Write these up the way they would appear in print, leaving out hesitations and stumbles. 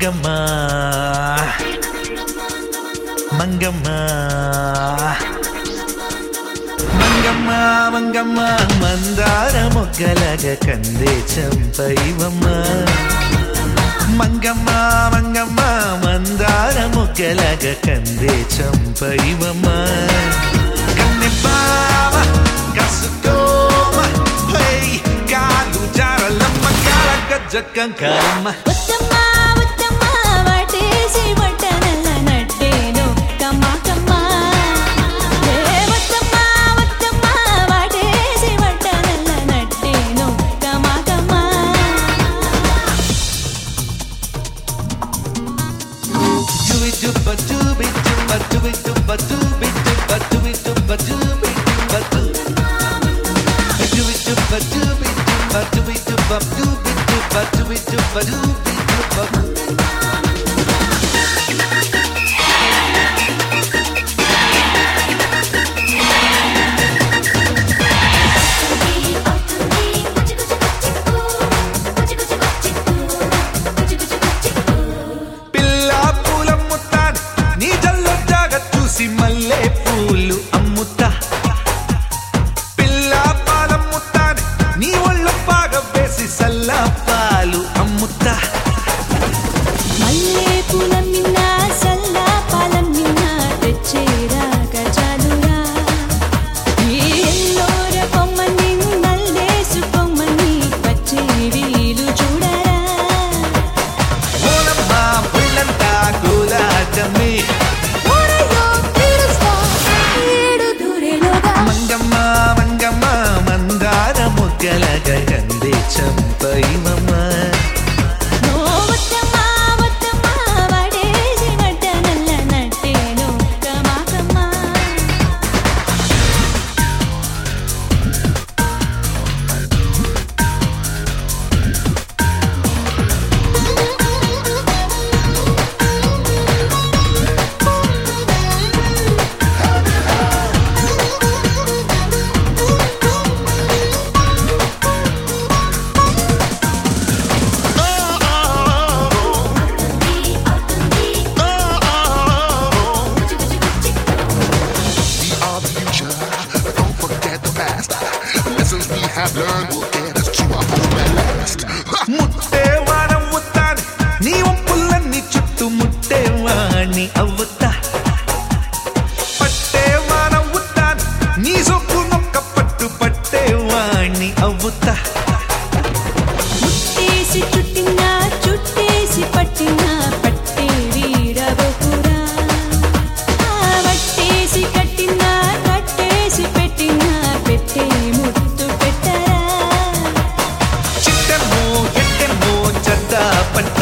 మంగమ్మ మంగమ్మ మంగమ్మ మంగమ్మ మందార మొగ్గలగ కందే చంపైవమ్మ మంగమ్మ మంగమ్మ మందార మొగ్గలగ కందే చంపైవమ్మ కన్నె బావ కసుకోమ హై కాలు జారలమ్మ కాల గజ్జకంకరమ్మ మల్లె పూలు అమ్ముతా పిల్ల పాలమ్ముతాను నీ ఒళ్ళు బాగా వేసి సల్లా పాలు అమ్ముతా మల్లె పూలమ్మినా సల్లా పాలమ్మినా తెచ్చేరా గజాలురా ఈ ఎల్లోర కొమ్మని నల్లేసు కొమ్మని పచ్చి వీలు చూడరా ఓలమ్మ పుల్లంతా కూలాటమే మంగమ్మ మందార మొగ్గలగ కందే చంపైవమ్మ ముట్టేవాణం ముత్తాను నీ వంపులన్నీ చుట్టూ ముట్టేవాణి అవుతా పట్టేవాణం ముత్తాను నీ సొప్పు నొక్క పట్టు పట్టేవాణి అవుతా ముట్టేసి చుట్టినా చుట్టేసి పట్టినా పట్టే వీరబోకురా పట్టేసి కట్టినా కట్టేసి పెట్టినా పెట్టే ముత్తు పెట్టరా చిట్టెమ్మో ఎట్టెమ్మో చెడ్డ పట్ట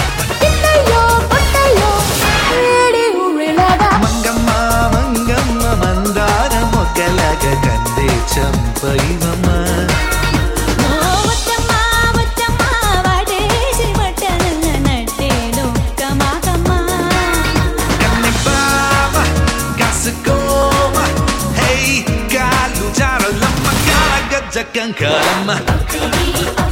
మంగమ్మ మంగమ్మ మందార మొగ్గలగ కందే చంపైవమ్మ కన్నె బావ కసుకోమ హై కాలు జారలమ్మ కాల గజ్జకంకరమ్మ